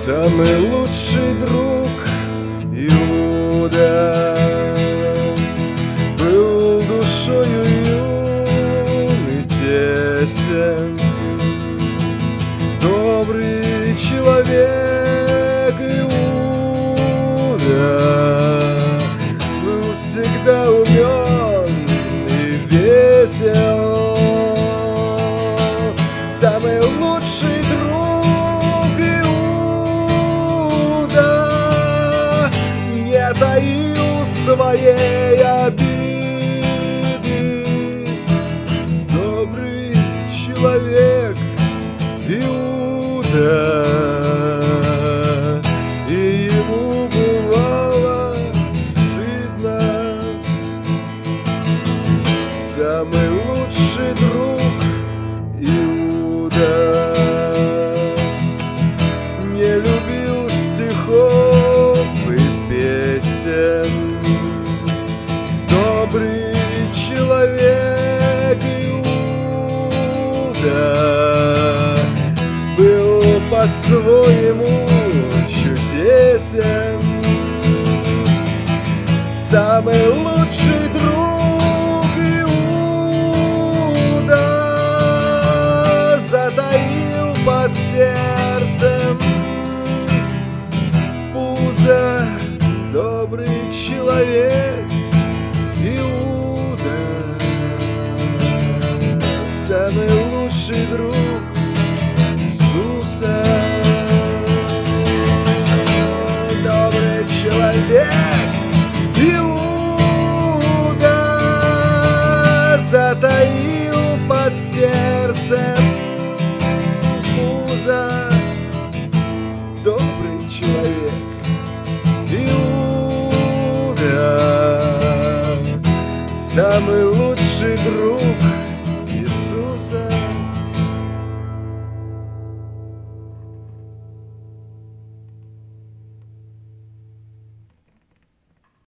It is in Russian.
Самый лучший друг Иуда был душою юн и тесен, добрый человек Иуда был всегда умен и весел. Самый лучший друг Иуда не таил своей обиды. Добрый человек Иуда, и ему бывало стыдно. Самый лучший друг Иуда не любил стихов и песен. Добрый человек Иуда был по-своему чудесен. Самый лучший друг Иуда затаил под сердцем пузо. Добрый человек Иуда, самый лучший друг Иисуса. Добрый человек Иуда затаил под сердцем пузо. Добрый человек Иуда, самый лучший друг